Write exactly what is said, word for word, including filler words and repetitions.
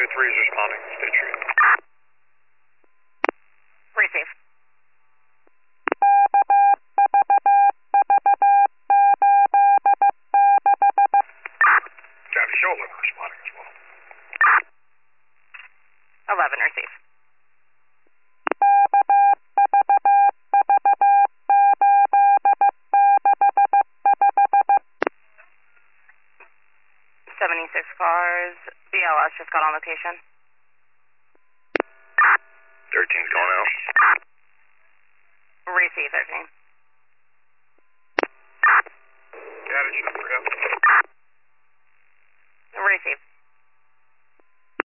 Charlie three is responding. State Street. Receive. Charlie Show eleven responding as well. eleven, receive. seventy-six cars. B L S just got on location.